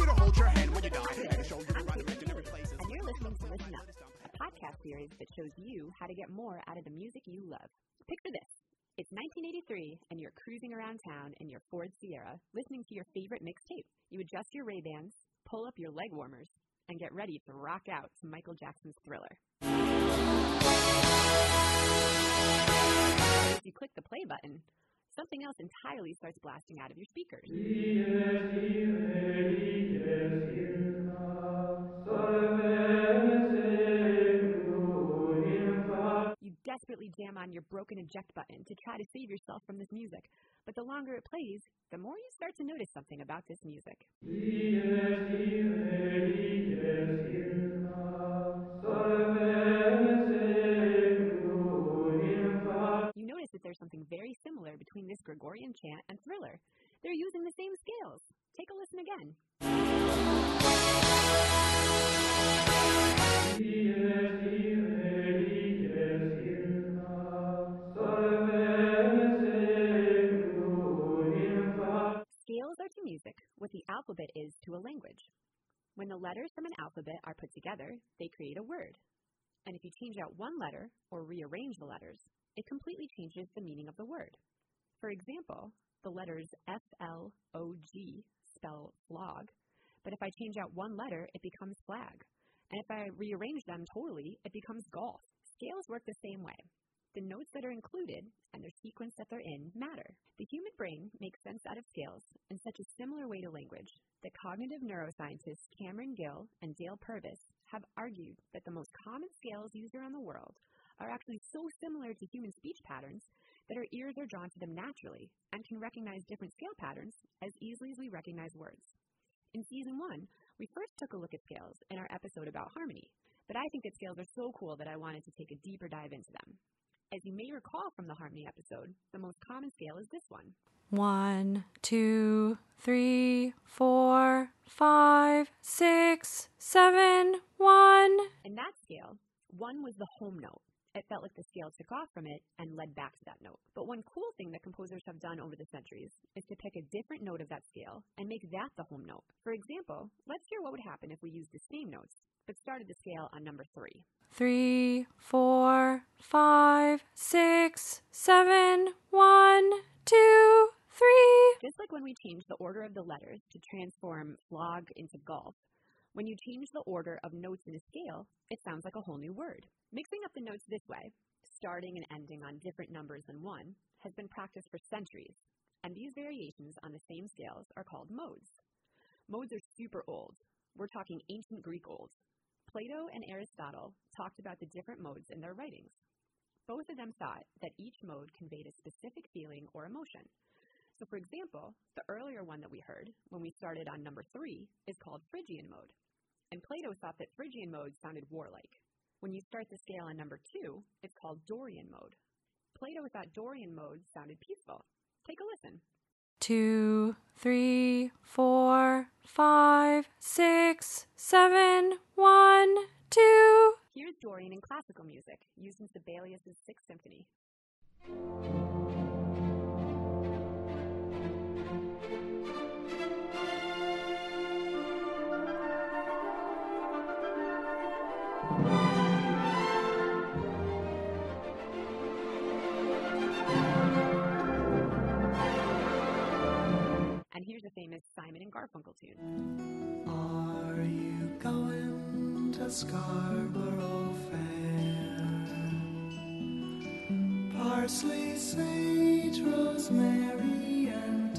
gonna hold your hand when you die and show you around imaginary places. And you're listening to Listen Up, a podcast series that shows you how to get more out of the music you love. Picture this. It's 1983, and you're cruising around town in your Ford Sierra, listening to your favorite mixtape. You adjust your Ray-Bans, pull up your leg warmers, and get ready to rock out to Michael Jackson's Thriller. As you click the play button, something else entirely starts blasting out of your speakers. You desperately jam on your broken eject button to try to save yourself from this music, but the longer it plays, the more you start to notice something about this music. You notice that there's something very similar between this Gregorian chant and Thriller. They're using the same scales. Take a listen again. Scales are to music what the alphabet is to a language. When the letters from an alphabet are put together, they create a word. And if you change out one letter or rearrange the letters, it completely changes the meaning of the word. For example, the letters F-L-O-G spell flog, but if I change out one letter, it becomes flag. And if I rearrange them totally, it becomes golf. Scales work the same way. The notes that are included and their sequence that they're in matter. The human brain makes sense out of scales in such a similar way to language that cognitive neuroscientists Cameron Gill and Dale Purvis have argued that the most common scales used around the world are actually so similar to human speech patterns that our ears are drawn to them naturally and can recognize different scale patterns as easily as we recognize words. In Season 1, we first took a look at scales in our episode about harmony, but I think that scales are so cool that I wanted to take a deeper dive into them. As you may recall from the harmony episode, the most common scale is this one. 1, 2, 3, 4, 5, 6, 7, 1. In that scale, 1 was the home note. It felt like the scale took off from it and led back to that note. But one cool thing that composers have done over the centuries is to pick a different note of that scale and make that the home note. For example, let's hear what would happen if we used the same notes, but started the scale on number 3. 3, 4, 5, 6, 7, 1, 2, 3. Just like when we changed the order of the letters to transform flog into golf, when you change the order of notes in a scale, it sounds like a whole new word. Mixing up the notes this way, starting and ending on different numbers than 1, has been practiced for centuries, and these variations on the same scales are called modes. Modes are super old. We're talking ancient Greek old. Plato and Aristotle talked about the different modes in their writings. Both of them thought that each mode conveyed a specific feeling or emotion. So for example, the earlier one that we heard, when we started on number 3, is called Phrygian mode. And Plato thought that Phrygian mode sounded warlike. When you start the scale on number 2, it's called Dorian mode. Plato thought Dorian mode sounded peaceful. Take a listen. 2, 3, 4, 5, 6, 7, 1, 2. Here's Dorian in classical music, used in Sibelius' 6th Symphony. And here's a famous Simon and Garfunkel tune. Are you going to Scarborough Fair? Parsley, sage, rosemary, and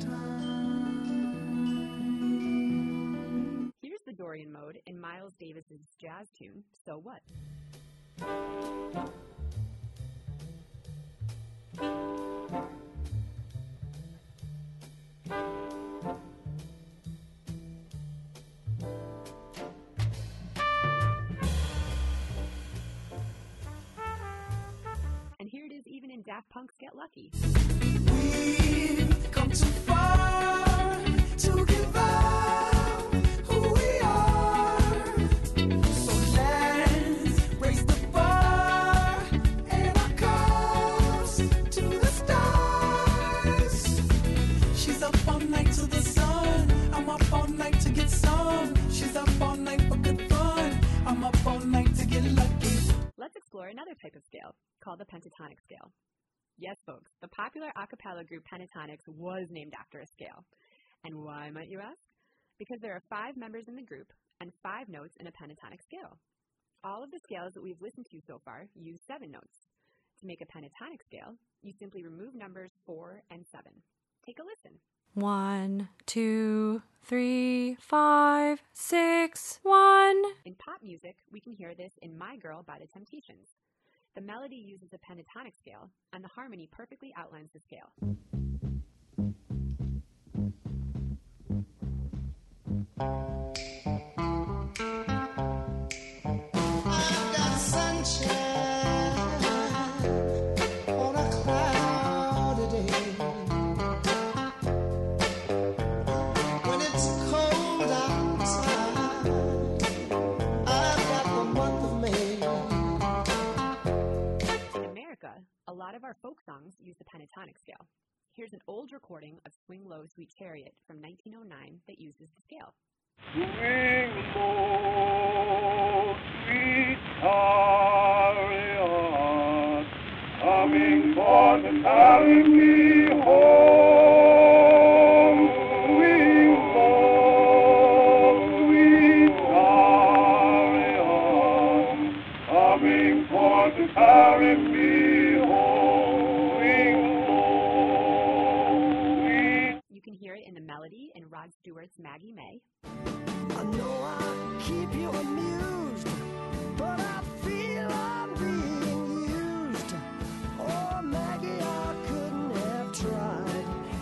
thyme. Here's the Dorian mode in Miles Davis's jazz tune, So What? And here it is even in Daft Punk's Get Lucky. We've come too far to give up who we are. So let's raise the bar and our cups to the stars. She's up all night to the sun. I'm up all night to get some. explore another type of scale called the pentatonic scale. Yes, folks, the popular a cappella group Pentatonix was named after a scale. And why, might you ask? Because there are 5 members in the group and 5 notes in a pentatonic scale. All of the scales that we've listened to so far use 7 notes. To make a pentatonic scale, you simply remove numbers 4 and 7. Take a listen. 1, 2, 3, 5, 6, 1. In pop music, we can hear this in My Girl by The Temptations. The melody uses a pentatonic scale, and the harmony perfectly outlines the scale. I've got sunshine on a cloudy day. When it's cold outside, I've got the month of May. In America, a lot of our folk songs use the pentatonic scale. Here's an old recording of Swing Low, Sweet Chariot from 1909 that uses the scale. Swing low, sweet chariot, coming forth and carry me home. Swing low, sweet chariot, coming forth and carry me home. Swing low, sweet. You can hear it in the melody in Rod Stewart's Maggie May. I know I keep you amused, but I feel I'm being used. Oh, Maggie, I couldn't have tried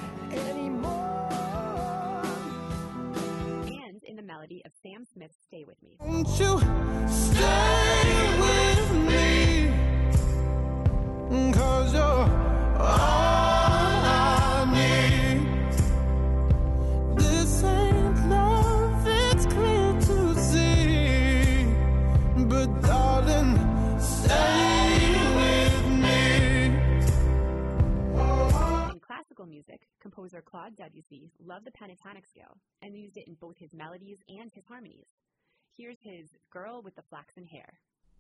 anymore. And in the melody of Sam Smith's Stay With Me. Won't you stay with me? 'Cause you're all I need. This ain't love, it's clear to see. But darling, stay with me. In classical music, composer Claude Debussy loved the pentatonic scale and used it in both his melodies and his harmonies. Here's his Girl with the Flaxen Hair.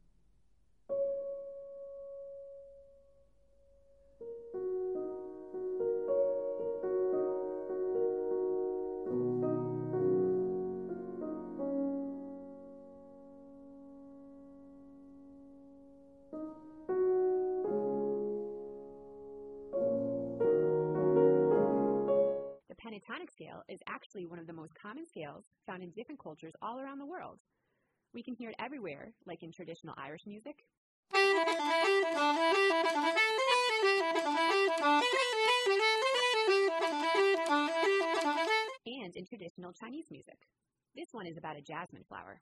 The pentatonic scale is actually one of the most common scales found in different cultures all around the world. We can hear it everywhere, like in traditional Irish music, and in traditional Chinese music. This one is about a jasmine flower.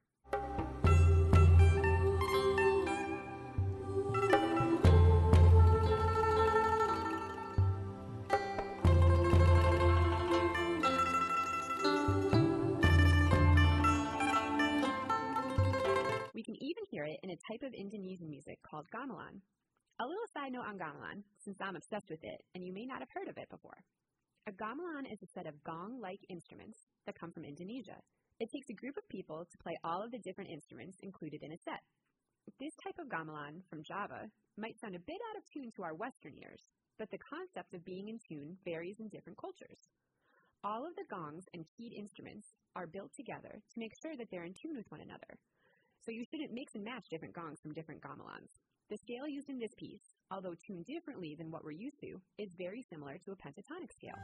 We can even hear it in a type of Indonesian music called gamelan. A little side note on gamelan, since I'm obsessed with it, and you may not have heard of it before. A gamelan is a set of gong-like instruments that come from Indonesia. It takes a group of people to play all of the different instruments included in a set. This type of gamelan from Java might sound a bit out of tune to our Western ears, but the concept of being in tune varies in different cultures. All of the gongs and keyed instruments are built together to make sure that they're in tune with one another. So you shouldn't mix and match different gongs from different gamelans. The scale used in this piece, although tuned differently than what we're used to, is very similar to a pentatonic scale.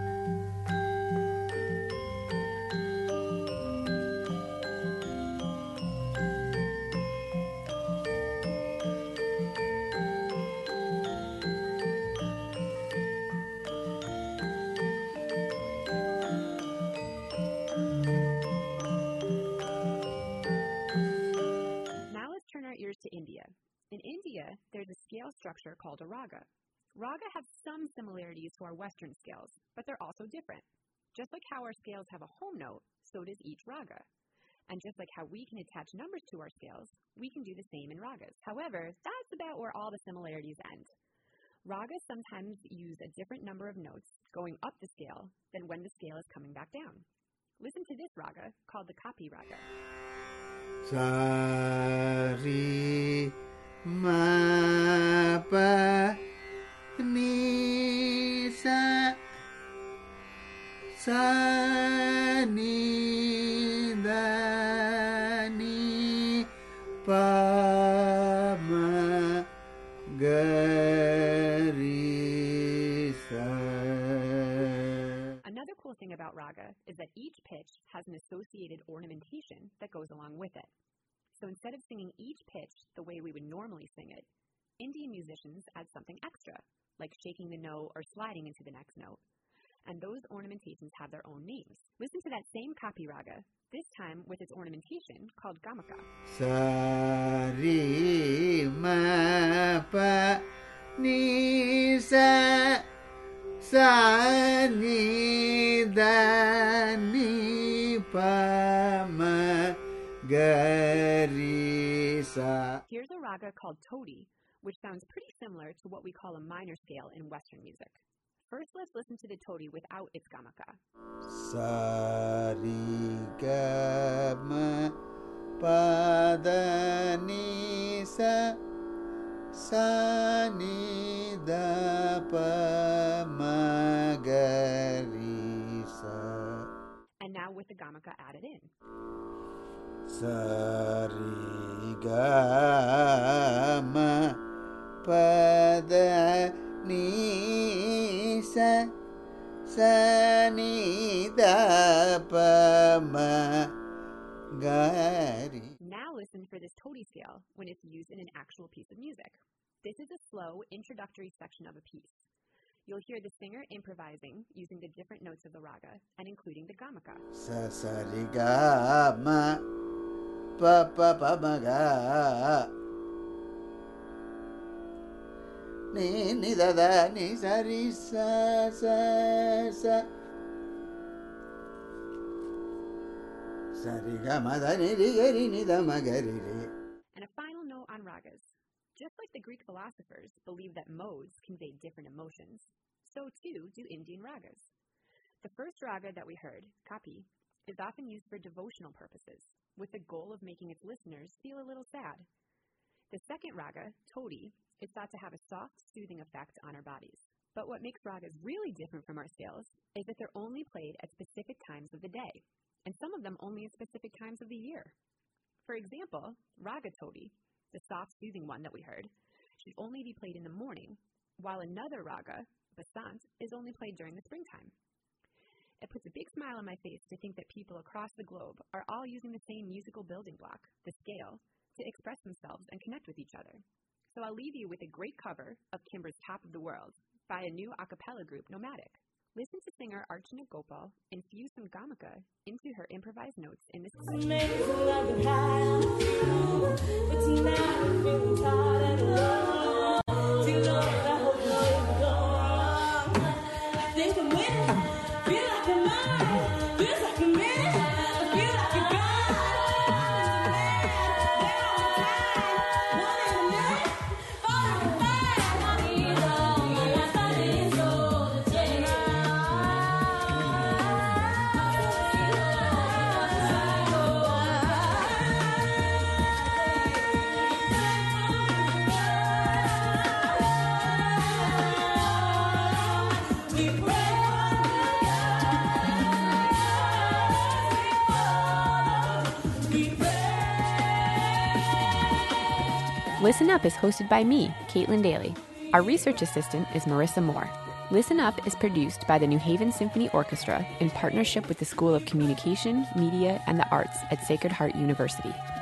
Now let's turn our ears to India. In India, there's a scale structure called a raga. Raga have some similarities to our Western scales, but they're also different. Just like how our scales have a home note, so does each raga. And just like how we can attach numbers to our scales, we can do the same in ragas. However, that's about where all the similarities end. Ragas sometimes use a different number of notes going up the scale than when the scale is coming back down. Listen to this raga called the Kapi raga. Sari ma pa ni sa sa ni da ni pa ma ga ri sa. Another cool thing about raga is that each pitch has an associated ornamentation that goes along with it. So instead of singing each pitch the way we would normally sing it, Indian musicians add something extra, like shaking the note or sliding into the next note. And those ornamentations have their own names. Listen to that same Kapi raga, this time with its ornamentation called gamaka. Sa ri ma pa ni sa sa ni da ni pa ma ga ri sa. Here's a raga called Todi, which sounds pretty similar to what we call a minor scale in Western music. First, let's listen to the Todi without its gamaka. Sa ri ga ma pa da ni sa sa ni da pa ma ga ri sa. And now with the gamaka added in. Sa ri ga ma pa da ni sa sa ni da pa ma ga ri. Now listen for this Todi scale when it's used in an actual piece of music. This is a slow introductory section of a piece. You'll hear the singer improvising using the different notes of the raga and including the gamaka. Sa sa ri ga ma pa pa pa ma ga ni ni da da ni sa ri sa sa sa sa ri ga ma da ni ri ga ri ni da ma ga ri ri. And a final note on ragas. Just like the Greek philosophers believe that modes convey different emotions, so too do Indian ragas. The first raga that we heard, Kapi, is often used for devotional purposes, with the goal of making its listeners feel a little sad. The second raga, Todi, is thought to have a soft, soothing effect on our bodies. But what makes ragas really different from our scales is that they're only played at specific times of the day, and some of them only at specific times of the year. For example, Raga Todi, the soft, soothing one that we heard, should only be played in the morning, while another raga, Basant, is only played during the springtime. It puts a big smile on my face to think that people across the globe are all using the same musical building block, the scale, to express themselves and connect with each other. So I'll leave you with a great cover of Kimber's Top of the World by a new a cappella group, Nomadic. Listen to singer Archana Gopal infuse some gamaka into her improvised notes in this Listen Up is hosted by me, Caitlin Daly. Our research assistant is Marissa Moore. Listen Up is produced by the New Haven Symphony Orchestra in partnership with the School of Communication, Media, and the Arts at Sacred Heart University.